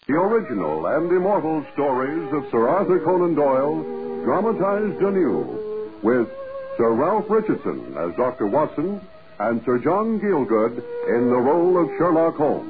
The original and immortal stories of Sir Arthur Conan Doyle, dramatized anew, with Sir Ralph Richardson as Dr. Watson and Sir John Gielgud in the role of Sherlock Holmes.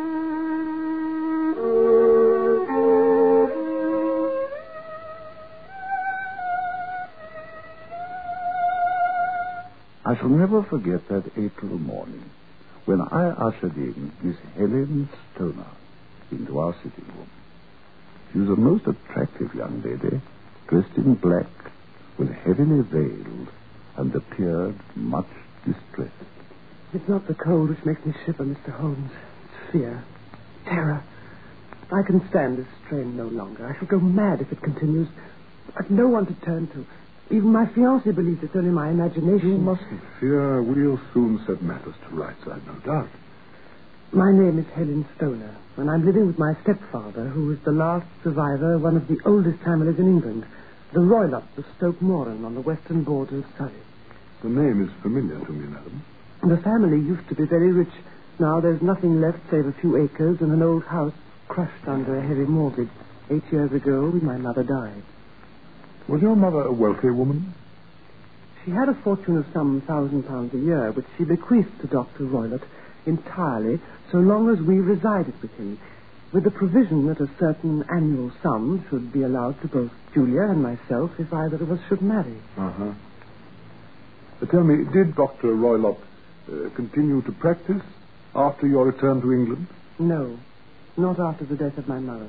I shall never forget that April morning when I ushered in Miss Helen Stoner into our sitting room. She was a most attractive young lady, dressed in black, was heavily veiled, and appeared much distressed. It's not the cold which makes me shiver, Mr. Holmes. It's fear, terror. I can stand this strain no longer. I shall go mad if it continues. I've no one to turn to. Even my fiancé believes it's only my imagination. You mustn't fear. We'll soon set matters to rights, I've no doubt. My name is Helen Stoner, and I'm living with my stepfather, who is the last survivor of one of the oldest families in England, the Roylotts of Stoke Moran on the western border of Surrey. The name is familiar to me, madam. The family used to be very rich. Now there's nothing left save a few acres and an old house crushed under a heavy mortgage. 8 years ago, my mother died. Was your mother a wealthy woman? She had a fortune of some £1,000 a year, which she bequeathed to Dr. Roylott entirely, so long as we resided with him, with the provision that a certain annual sum should be allowed to both Julia and myself if either of us should marry. Uh-huh. Tell me, did Dr. Roylott continue to practice after your return to England? No, not after the death of my mother.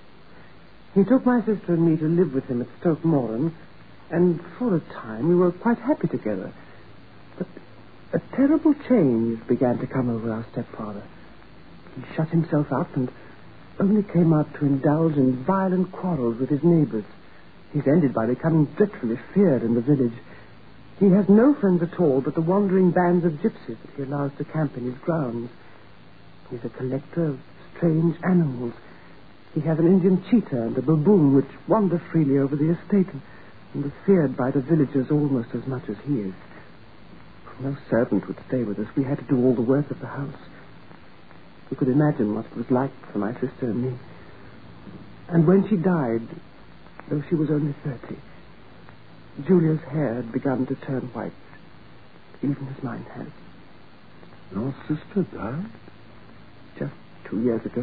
He took my sister and me to live with him at Stoke Moran, and for a time we were quite happy together. But a terrible change began to come over our stepfather. He shut himself up and only came out to indulge in violent quarrels with his neighbors. He's ended by becoming dreadfully feared in the village. He has no friends at all but the wandering bands of gypsies that he allows to camp in his grounds. He's a collector of strange animals. He has an Indian cheetah and a baboon which wander freely over the estate and are feared by the villagers almost as much as he is. No servant would stay with us. We had to do all the work of the house. You could imagine what it was like for my sister and me. And when she died, though she was only 30, Julia's hair had begun to turn white, even as mine has. Your sister died? Just 2 years ago.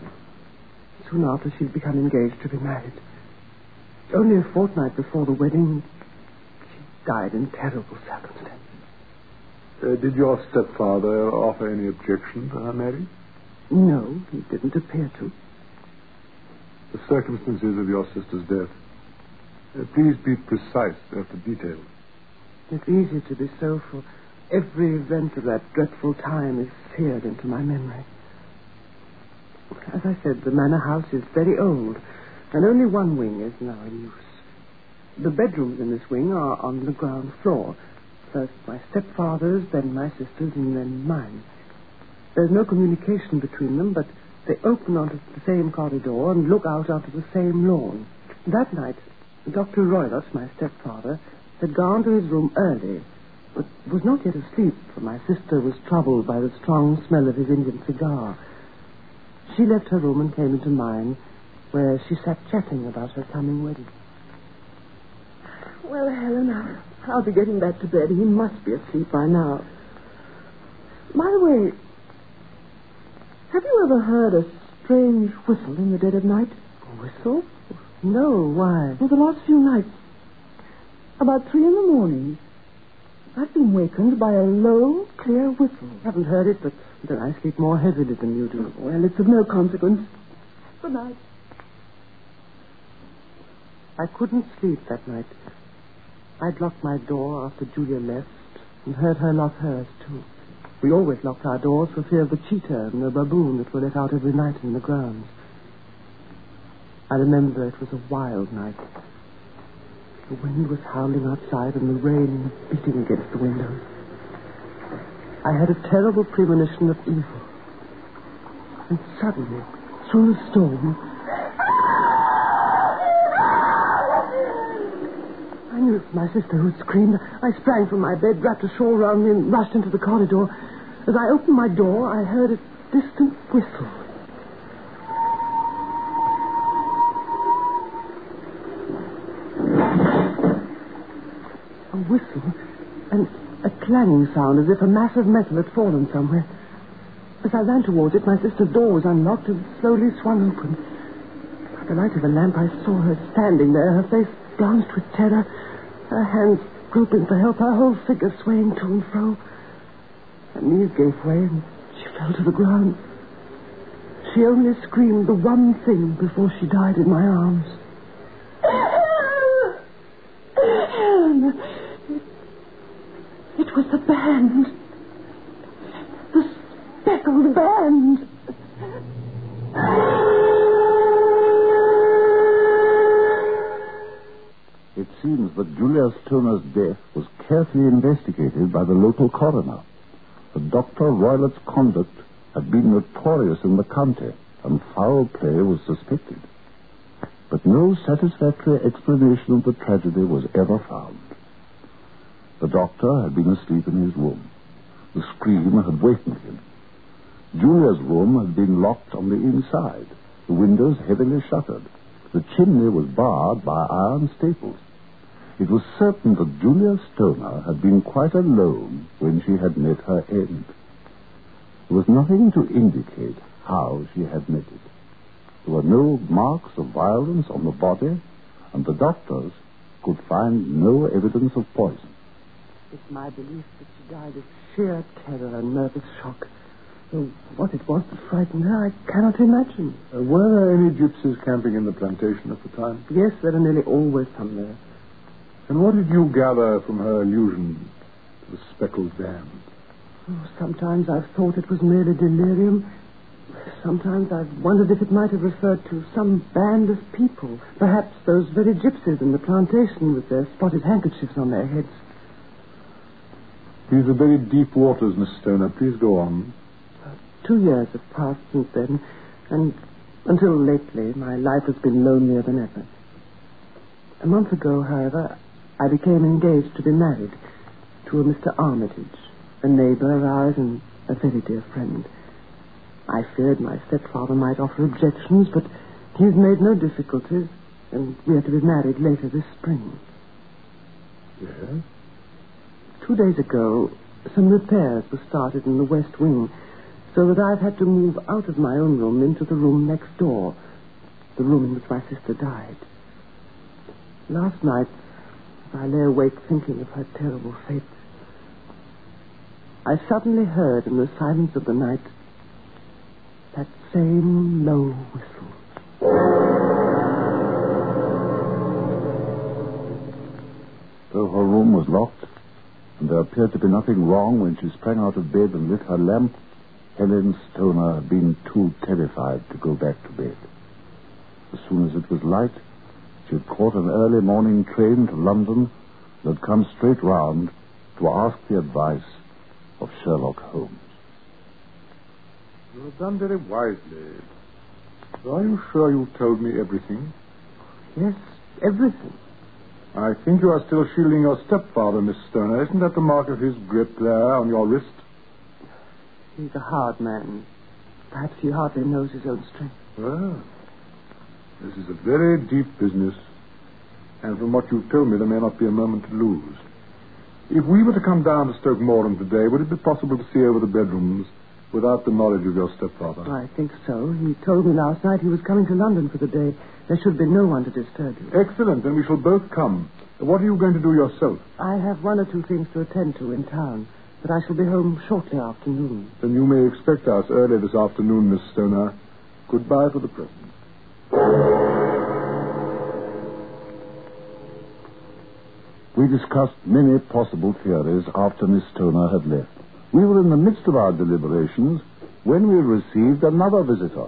Soon after, she'd become engaged to be married. Only a fortnight before the wedding, she died in terrible circumstances. Did your stepfather offer any objection to her marriage? No, he didn't appear to. The circumstances of your sister's death. Please be precise as to details. It's easy to be so, for every event of that dreadful time is seared into my memory. As I said, the manor house is very old, and only one wing is now in use. The bedrooms in this wing are on the ground floor. First my stepfather's, then my sister's, and then mine. There's no communication between them, but they open onto the same corridor and look out onto the same lawn. That night, Dr. Roylott, my stepfather, had gone to his room early, but was not yet asleep, for my sister was troubled by the strong smell of his Indian cigar. She left her room and came into mine, where she sat chatting about her coming wedding. Well, Helen, I'll be getting back to bed. He must be asleep by now. By the way, have you ever heard a strange whistle in the dead of night? A whistle? No, why? For the last few nights, about 3 a.m, I've been wakened by a low, clear whistle. Haven't heard it, but then I sleep more heavily than you do. Well, it's of no consequence. Good night. I couldn't sleep that night. I'd locked my door after Julia left and heard her lock hers, too. We always locked our doors for fear of the cheetah and the baboon that were let out every night in the grounds. I remember it was a wild night. The wind was howling outside and the rain beating against the windows. I had a terrible premonition of evil. And suddenly, through the storm, I knew it was my sister who had screamed. I sprang from my bed, wrapped a shawl around me, and rushed into the corridor. As I opened my door, I heard a distant whistle. whistle and a clanging sound as if a mass of metal had fallen somewhere. As I ran towards it, my sister's door was unlocked and slowly swung open. By the light of the lamp, I saw her standing there, her face blanched with terror, her hands groping for help, her whole figure swaying to and fro. Her knees gave way and she fell to the ground. She only screamed the one thing before she died in my arms. Helen! It was the band. The speckled band. It seems that Julia Stoner's death was carefully investigated by the local coroner. But Dr. Roylett's conduct had been notorious in the county, and foul play was suspected. But no satisfactory explanation of the tragedy was ever found. The doctor had been asleep in his room. The scream had wakened him. Julia's room had been locked on the inside, the windows heavily shuttered. The chimney was barred by iron staples. It was certain that Julia Stoner had been quite alone when she had met her end. There was nothing to indicate how she had met it. There were no marks of violence on the body, and the doctors could find no evidence of poison. It's my belief that she died of sheer terror and nervous shock. Though what it was that frightened her, I cannot imagine. Were there any gypsies camping in the plantation at the time? Yes, there are nearly always some there. And what did you gather from her allusion to the speckled band? Oh, sometimes I've thought it was merely delirium. Sometimes I've wondered if it might have referred to some band of people. Perhaps those very gypsies in the plantation with their spotted handkerchiefs on their heads. These are very deep waters, Miss Stoner. Please go on. 2 years have passed since then, and until lately, my life has been lonelier than ever. A month ago, however, I became engaged to be married to a Mr. Armitage, a neighbor of ours and a very dear friend. I feared my stepfather might offer objections, but he's made no difficulties, and we are to be married later this spring. Yes? 2 days ago, some repairs were started in the west wing, so that I've had to move out of my own room into the room next door, the room in which my sister died. Last night, as I lay awake thinking of her terrible fate, I suddenly heard in the silence of the night that same low whistle. Though her room was locked, and there appeared to be nothing wrong when she sprang out of bed and lit her lamp, Helen Stoner had been too terrified to go back to bed. As soon as it was light, she had caught an early morning train to London and had come straight round to ask the advice of Sherlock Holmes. You have done very wisely. Are you sure you told me everything? Yes, everything. I think you are still shielding your stepfather, Miss Stoner. Isn't that the mark of his grip there on your wrist? He's a hard man. Perhaps he hardly knows his own strength. Well, this is a very deep business. And from what you've told me, there may not be a moment to lose. If we were to come down to Stoke Moran today, would it be possible to see over the bedrooms without the knowledge of your stepfather? I think so. He told me last night he was coming to London for the day. There should be no one to disturb you. Excellent. Then we shall both come. What are you going to do yourself? I have 1 or 2 things to attend to in town, but I shall be home shortly after noon. Then you may expect us early this afternoon, Miss Stoner. Goodbye for the present. We discussed many possible theories after Miss Stoner had left. We were in the midst of our deliberations when we received another visitor.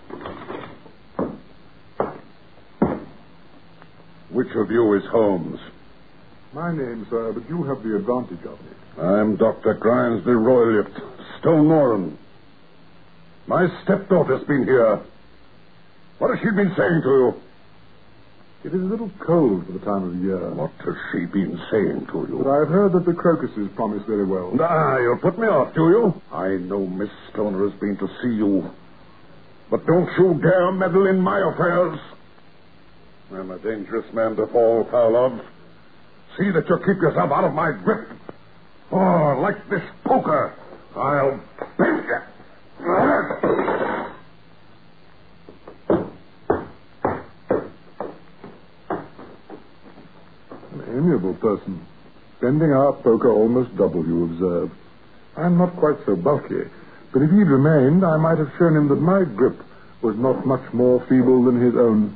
Which of you is Holmes? My name, sir, but you have the advantage of it. I'm Dr. Grimesby Royliffe, Stone Moran. My stepdaughter's been here. What has she been saying to you? It is a little cold for the time of the year. What has she been saying to you? But I've heard that the crocuses promise very well. You'll put me off, do you? I know Miss Stoner has been to see you. But don't you dare meddle in my affairs. I'm a dangerous man to fall foul of. see that you keep yourself out of my grip. Or, like this poker, I'll bend you. An amiable person. Bending our poker almost double, you observe. I'm not quite so bulky, but if he'd remained, I might have shown him that my grip was not much more feeble than his own.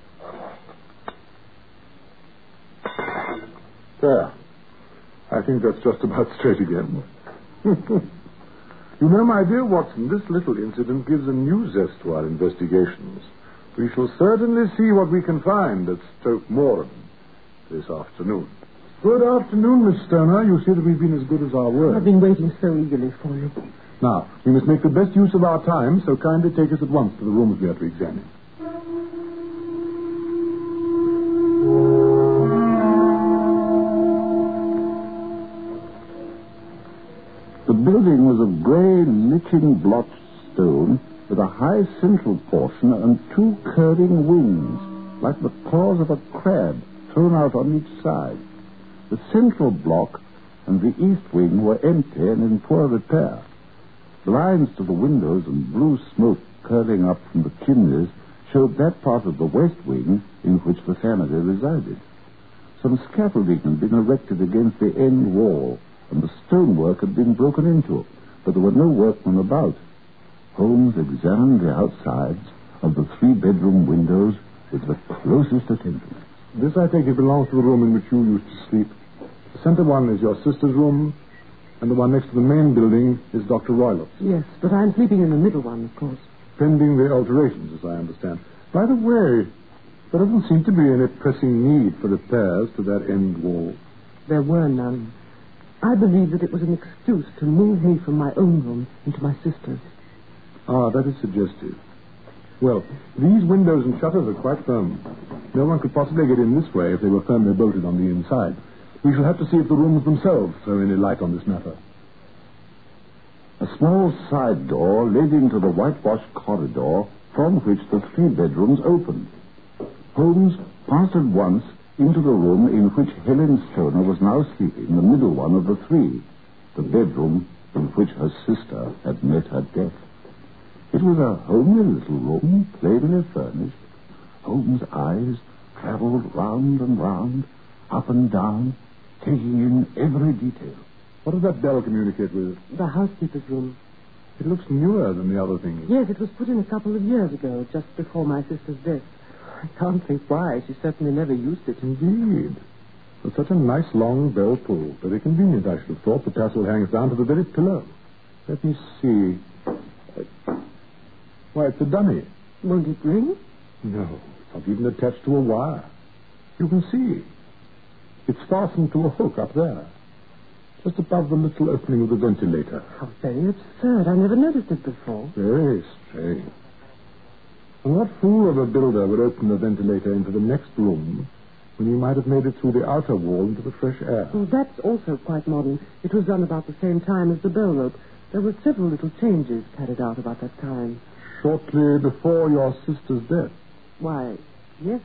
There. I think that's just about straight again. You know, my dear Watson, this little incident gives a new zest to our investigations. We shall certainly see what we can find at Stoke Moran this afternoon. Good afternoon, Miss Stoner. You see that we've been as good as our word. I've been waiting so eagerly for you. Now, we must make the best use of our time, so kindly take us at once to the rooms we are to examine. The building was of grey, lichen-blotched stone with a high central portion and two curving wings, like the claws of a crab thrown out on each side. The central block and the east wing were empty and in poor repair. Blinds to the windows and blue smoke curling up from the chimneys showed that part of the west wing in which the family resided. Some scaffolding had been erected against the end wall, and the stonework had been broken into, but there were no workmen about. Holmes examined the outsides of the 3-bedroom windows with the closest attention. This, I take it, belongs to the room in which you used to sleep. The center one is your sister's room, and the one next to the main building is Dr. Roylott's. Yes, but I'm sleeping in the middle one, of course. Pending the alterations, as I understand. By the way, there doesn't seem to be any pressing need for repairs to that end wall. There were none. I believe that it was an excuse to move me from my own room into my sister's. Ah, that is suggestive. Well, these windows and shutters are quite firm. No one could possibly get in this way if they were firmly bolted on the inside. We shall have to see if the rooms themselves throw any light on this matter. A small side door led into the whitewashed corridor from which the 3 bedrooms opened. Holmes passed at once into the room in which Helen Stoner was now sleeping, the middle one of the 3, the bedroom in which her sister had met her death. It was a homely little room, plainly furnished. Holmes' eyes traveled round and round, up and down, taking in every detail. What does that bell communicate with? The housekeeper's room. It looks newer than the other things. Yes, it was put in a couple of years ago, just before my sister's death. I can't think why. She certainly never used it. Indeed. With such a nice long bell pull. Very convenient, I should have thought. The tassel hangs down to the very pillow. Let me see. Why, it's a dummy. Won't it ring? No, it's not even attached to a wire. You can see. It's fastened to a hook up there, just above the little opening of the ventilator. How very absurd. I never noticed it before. Very strange. And what fool of a builder would open the ventilator into the next room when he might have made it through the outer wall into the fresh air? Oh, that's also quite modern. It was done about the same time as the bell rope. There were several little changes carried out about that time. Shortly before your sister's death. Why, yes.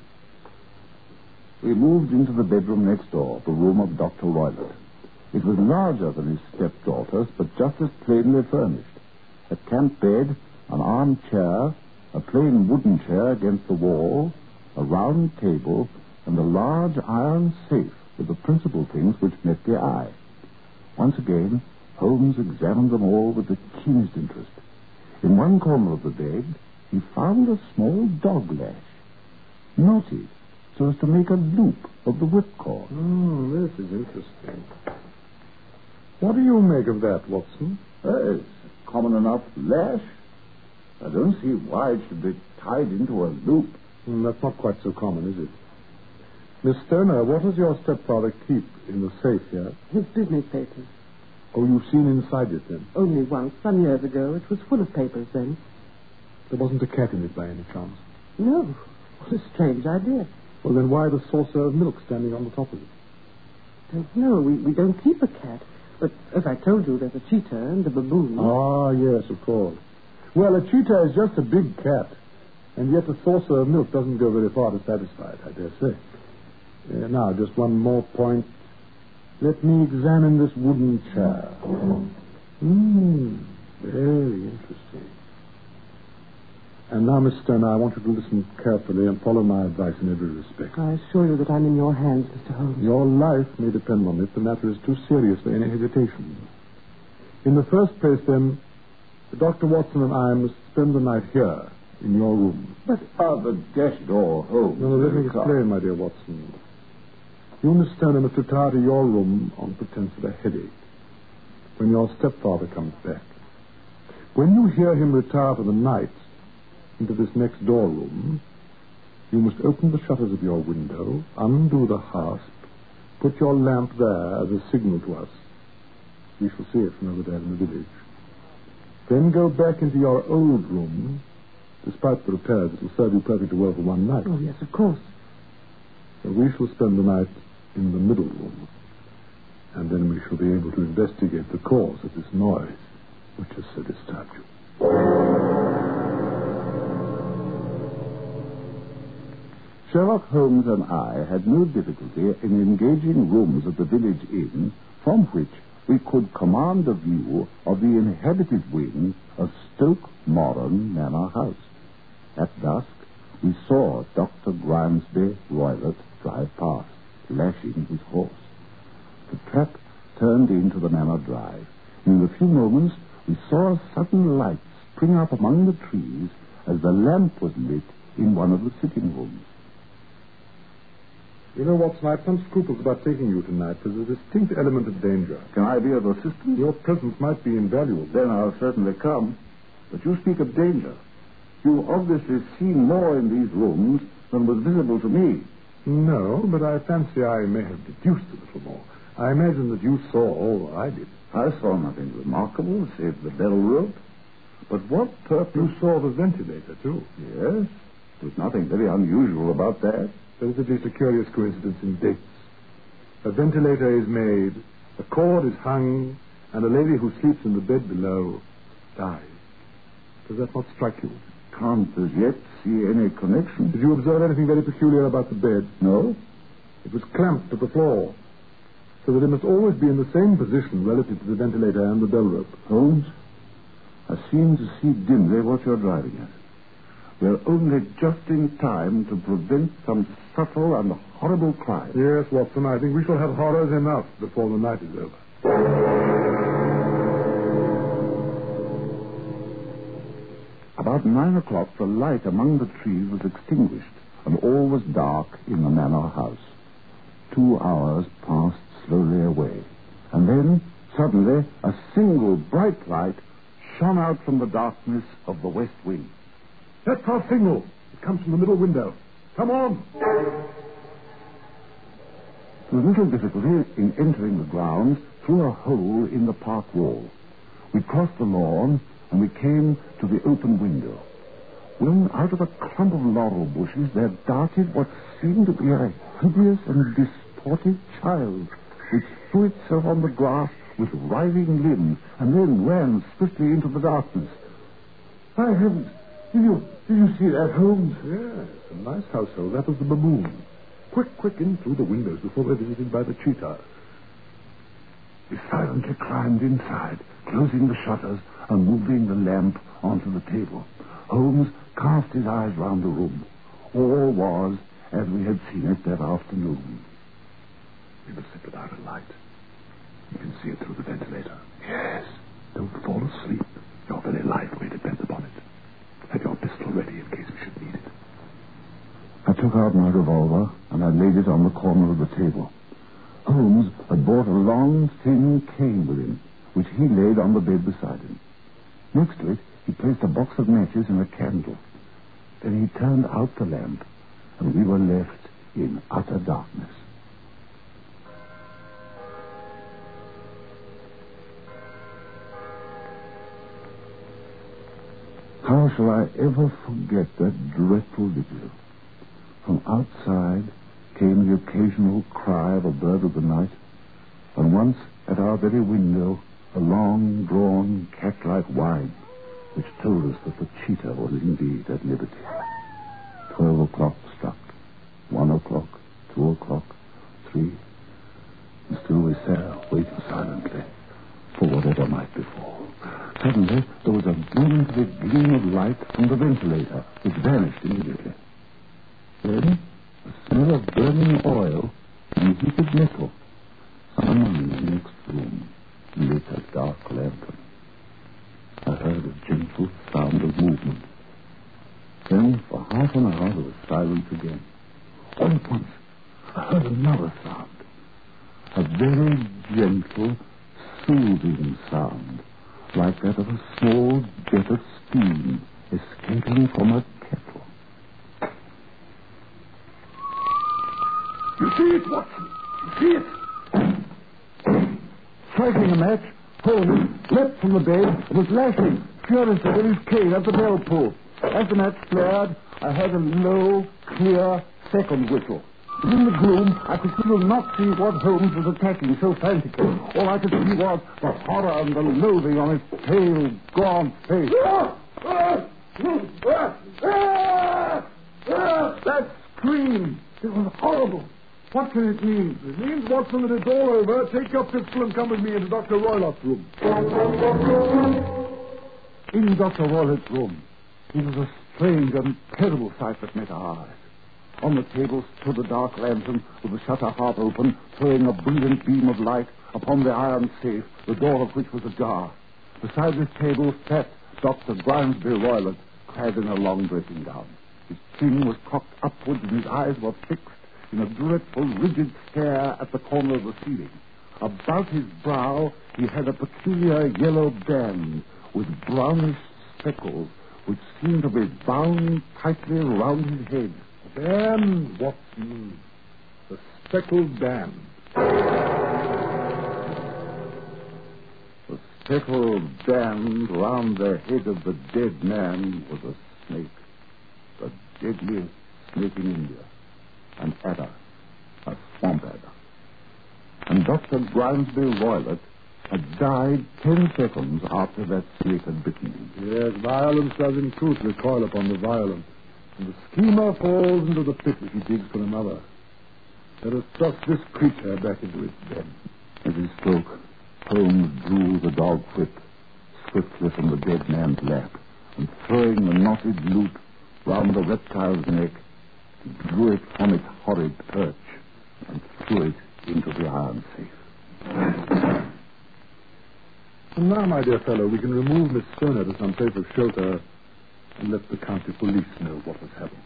We moved into the bedroom next door, the room of Dr. Roylott. It was larger than his stepdaughter's, but just as plainly furnished. A camp bed, an armchair, a plain wooden chair against the wall, a round table, and a large iron safe were the principal things which met the eye. Once again, Holmes examined them all with the keenest interest. In one corner of the bed, he found a small dog lash, knotted so as to make a loop of the whipcord. This is interesting. What do you make of that, Watson? It's a common enough lash. I don't see why it should be tied into a loop. That's not quite so common, is it? Miss Stoner, what does your stepfather keep in the safe here? His business papers. Oh, you've seen inside it, then? Only once, some years ago. It was full of papers then. There wasn't a cat in it by any chance? No. What a strange idea. Well, then why the saucer of milk standing on the top of it? Don't know. We don't keep a cat. But as I told you, there's a cheetah and a baboon. Ah, yes, of course. Well, a cheetah is just a big cat. And yet a saucer of milk doesn't go very far to satisfy it, I dare say. Now, just one more point. Let me examine this wooden chair. Very interesting. And now, Miss Stoner, I want you to listen carefully and follow my advice in every respect. I assure you that I'm in your hands, Mr. Holmes. Your life may depend on it. The matter is too serious for any hesitation. In the first place, then, Dr. Watson and I must spend the night here, in your room. But the desk door, Holmes. No, let me explain, my dear Watson. You, Miss Stoner, must retire to your room on pretense of a headache when your stepfather comes back. When you hear him retire for the night into this next door room, you must open the shutters of your window, undo the hasp, put your lamp there as a signal to us. We shall see it from over there in the village. Then go back into your old room. Despite the repairs, it will serve you perfectly well for one night. Oh, yes, of course. So we shall spend the night in the middle room. And then we shall be able to investigate the cause of this noise which has so disturbed you. Sherlock Holmes and I had no difficulty in engaging rooms at the village inn from which we could command a view of the inhabited wing of Stoke Moran Manor House. At dusk, we saw Dr. Grimesby Roylott drive past, lashing his horse. The trap turned into the Manor Drive. In a few moments, we saw a sudden light spring up among the trees as the lamp was lit in one of the sitting rooms. You know, Watson, I have some scruples about taking you tonight. There's a distinct element of danger. Can I be of assistance? Your presence might be invaluable. Then I'll certainly come. But you speak of danger. You've obviously seen more in these rooms than was visible to me. No, but I fancy I may have deduced a little more. I imagine that you saw all I did. I saw nothing remarkable, save the bell rope. But what purpose... You saw the ventilator, too. Yes. There's nothing very unusual about that. There is at least a curious coincidence in dates. A ventilator is made, a cord is hung, and a lady who sleeps in the bed below dies. Does that not strike you? Can't as yet see any connection. Did you observe anything very peculiar about the bed? No. It was clamped to the floor, so that it must always be in the same position relative to the ventilator and the bell rope. Holmes, I seem to see dimly what you're driving at. We're only just in time to prevent some subtle and horrible crime. Yes, Watson, I think we shall have horrors enough before the night is over. About 9 o'clock, the light among the trees was extinguished, and all was dark in the manor house. 2 hours passed slowly away, and then, suddenly, a single bright light shone out from the darkness of the west wing. That's our signal. It comes from the middle window. Come on. There was little difficulty in entering the grounds through a hole in the park wall. We crossed the lawn, and we came to the open window. When out of a clump of laurel bushes there darted what seemed to be a hideous and distorted child, which threw itself on the grass with writhing limbs, and then ran swiftly into the darkness. I haven't. Did you see that, Holmes? Yes, a nice household. That was the baboon. Quick, in through the windows before they're visited by the cheetah. We silently climbed inside, closing the shutters and moving the lamp onto the table. Holmes cast his eyes round the room. All was as we had seen it that afternoon. We must sit without a light. You can see it through the ventilator. Yes. Don't fall asleep. Your very life may depend upon it. Have your pistol ready in case we should need it. I took out my revolver and I laid it on the corner of the table. Holmes had brought a long, thin cane with him, which he laid on the bed beside him. Next to it, he placed a box of matches and a candle. Then he turned out the lamp, and we were left in utter darkness. How shall I ever forget that dreadful vigil? From outside came the occasional cry of a bird of the night, and once at our very window a long-drawn cat-like whine, which told us that the cheetah was indeed at liberty. 12 o'clock struck. 1 o'clock, 2 o'clock, 3. And still we sat, waiting silently for whatever might befall. Suddenly, there was a momentary gleam of light from the ventilator, which vanished immediately. Then, a smell of burning oil and heated metal. Someone in the next room lit a dark lantern. I heard a gentle sound of movement. Then, for half an hour, there was silence again. All at once, I heard another sound. A very gentle, soothing sound, like that of a small jet of steam escaping from a kettle. You see it, Watson? You see it? Striking a match, Holmes leapt from the bed and was lashing furiously with his cane at the bell pull. As the match flared, I heard a low, clear second whistle. In the gloom, I could still not see what Holmes was attacking so frantically. All I could see was the horror and the loathing on his pale, gaunt face. That scream! It was horrible. What can it mean? It means, Watson, that it's all over. Take your pistol and come with me into Dr. Roylott's room. In Dr. Roylott's room, it was a strange and terrible sight that met our eyes. On the table stood a dark lantern with the shutter half open, throwing a brilliant beam of light upon the iron safe, the door of which was ajar. Beside this table sat Dr. Grimesby Roylott, clad in a long dressing gown. His chin was cocked upwards and his eyes were fixed in a dreadful, rigid stare at the corner of the ceiling. About his brow he had a peculiar yellow band with brownish speckles, which seemed to be bound tightly round his head. Band, Watson. The speckled band. The speckled band round the head of the dead man was a snake. The deadliest snake in India. An adder. A swamp adder. And Dr. Grimesby Roylott had died 10 seconds after that snake had bitten him. Yes, violence does in truth recoil upon the violent. And the schemer falls into the pit which he digs for another. Let us thrust this creature back into its den. As he spoke, Holmes drew the dog whip swiftly from the dead man's lap, and throwing the knotted loop round the reptile's neck, he drew it from its horrid perch and threw it into the iron safe. And now, my dear fellow, we can remove Miss Stoner to some place of shelter and let the county police know what has happened.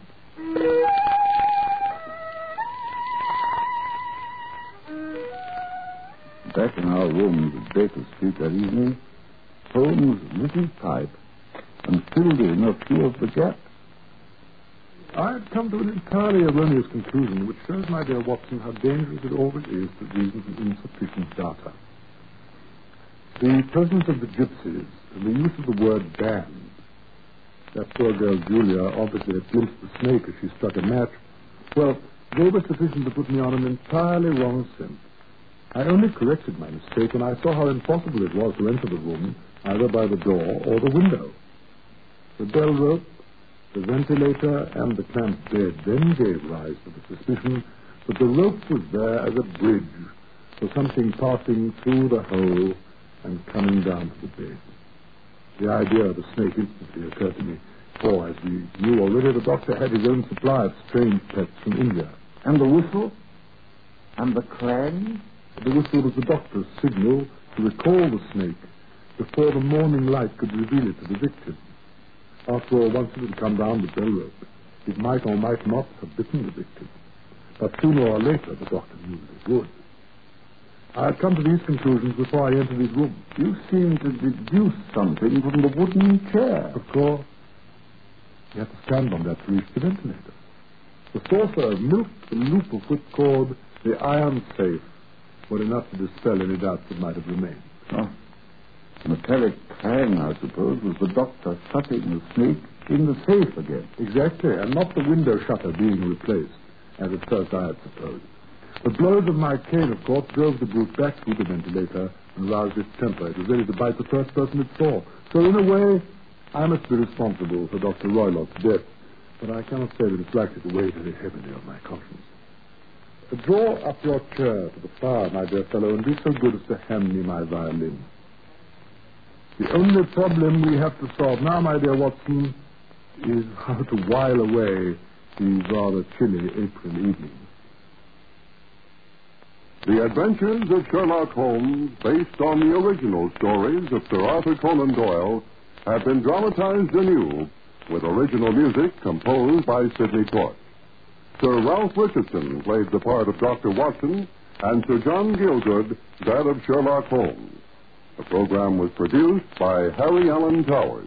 Back in our rooms at Baker Street that evening, Holmes lit his pipe and filled in a few of the gaps. I had come to an entirely erroneous conclusion, which shows, my dear Watson, how dangerous it always is to reason from insufficient data. The presence of the gypsies and the use of the word band. That poor girl, Julia, obviously had glimpsed the snake as she struck a match. Well, they were sufficient to put me on an entirely wrong scent. I only corrected my mistake when I saw how impossible it was to enter the room, either by the door or the window. The bell rope, the ventilator, and the clamped bed then gave rise to the suspicion that the rope was there as a bridge for something passing through the hole and coming down to the bed. The idea of a snake instantly occurred to me, for, as we knew already, the doctor had his own supply of strange pets from India. And the whistle? And the clang? The whistle was the doctor's signal to recall the snake before the morning light could reveal it to the victim. After all, once it had come down the bell rope, it might or might not have bitten the victim. But sooner or later, the doctor knew that it would. I had come to these conclusions before I entered his room. You seem to deduce something from the wooden chair. Of course. You have to stand on that to reach the ventilator. The saucer of milk, the loop of whipcord, the iron safe were enough to dispel any doubts that might have remained. Oh. The metallic clang, I suppose, was the doctor shutting the snake in the safe again. Exactly, and not the window shutter being replaced, as at first I had supposed. The blows of my cane, of course, drove the brute back through the ventilator and roused its temper. It was ready to bite the first person it saw. So, in a way, I must be responsible for Dr. Roylott's death, but I cannot say that it's likely to weigh very heavily on my conscience. Draw up your chair to the fire, my dear fellow, and be so good as to hand me my violin. The only problem we have to solve now, my dear Watson, is how to while away these rather chilly April evenings. The Adventures of Sherlock Holmes, based on the original stories of Sir Arthur Conan Doyle, have been dramatized anew with original music composed by Sidney Torch. Sir Ralph Richardson played the part of Dr. Watson, and Sir John Gielgud that of Sherlock Holmes. The program was produced by Harry Allen Towers.